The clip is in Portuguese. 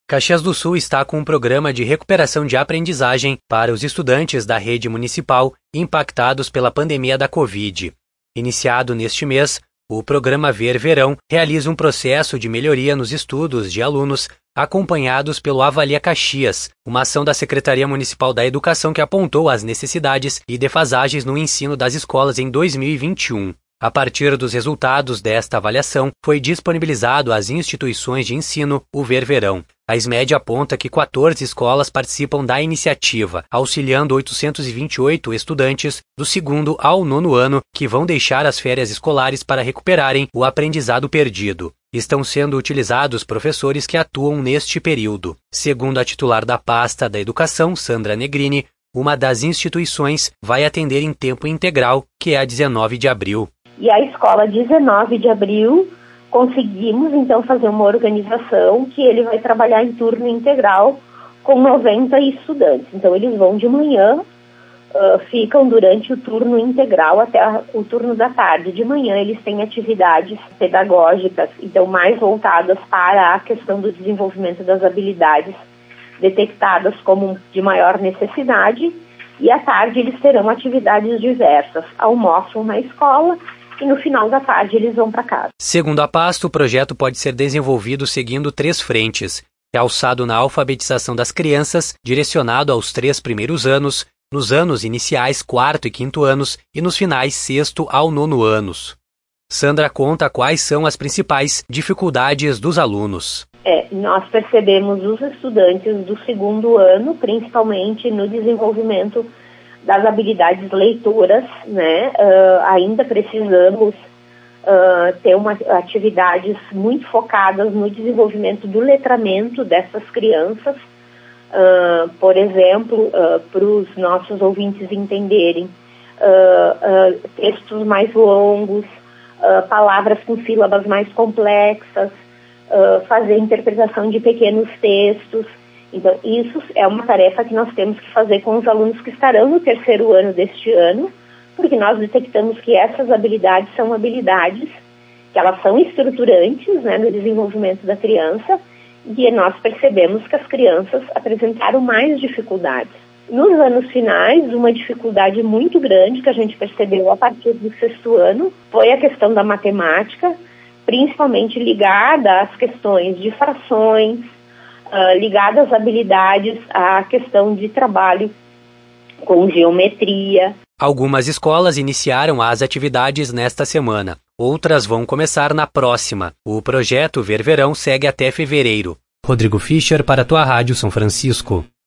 Caxias do Sul está com um programa de recuperação de aprendizagem para os estudantes da rede municipal impactados pela pandemia da Covid. Iniciado neste mês, o programa Ver Verão realiza um processo de melhoria nos estudos de alunos acompanhados pelo Avalia Caxias, uma ação da Secretaria Municipal da Educação que apontou as necessidades e defasagens no ensino das escolas em 2021. A partir dos resultados desta avaliação, foi disponibilizado às instituições de ensino o Ver Verão. A SMED aponta que 14 escolas participam da iniciativa, auxiliando 828 estudantes do 2º ao 9º ano que vão deixar as férias escolares para recuperarem o aprendizado perdido. Estão sendo utilizados professores que atuam neste período. Segundo a titular da pasta da Educação, Sandra Negrini, uma das instituições vai atender em tempo integral, que é a 19 de abril. E a escola 19 de abril, conseguimos então fazer uma organização que ele vai trabalhar em turno integral com 90 estudantes. Então eles vão de manhã, ficam durante o turno integral até o turno da tarde. De manhã eles têm atividades pedagógicas, então mais voltadas para a questão do desenvolvimento das habilidades detectadas como de maior necessidade. E à tarde eles terão atividades diversas, almoçam na escola e no final da tarde eles vão para casa. Segundo a pasta, o projeto pode ser desenvolvido seguindo 3 frentes. Realçado na alfabetização das crianças, direcionado aos 3 primeiros anos, nos anos iniciais 4º e 5º anos e nos finais 6º ao 9º anos. Sandra conta quais são as principais dificuldades dos alunos. Nós percebemos os estudantes do 2º ano, principalmente no desenvolvimento das habilidades leitoras, né? Ainda precisamos ter atividades muito focadas no desenvolvimento do letramento dessas crianças. Por exemplo, para os nossos ouvintes entenderem, textos mais longos, palavras com sílabas mais complexas, fazer interpretação de pequenos textos. Então, isso é uma tarefa que nós temos que fazer com os alunos que estarão no 3º ano deste ano, porque nós detectamos que essas habilidades são habilidades que elas são estruturantes, né, no desenvolvimento da criança, e nós percebemos que as crianças apresentaram mais dificuldades. Nos anos finais, uma dificuldade muito grande que a gente percebeu a partir do 6º ano foi a questão da matemática, principalmente ligada às questões de frações, ligada às habilidades, à questão de trabalho com geometria. Algumas escolas iniciaram as atividades nesta semana, outras vão começar na próxima. O projeto Ver Verão segue até fevereiro. Rodrigo Fischer para a tua Rádio São Francisco.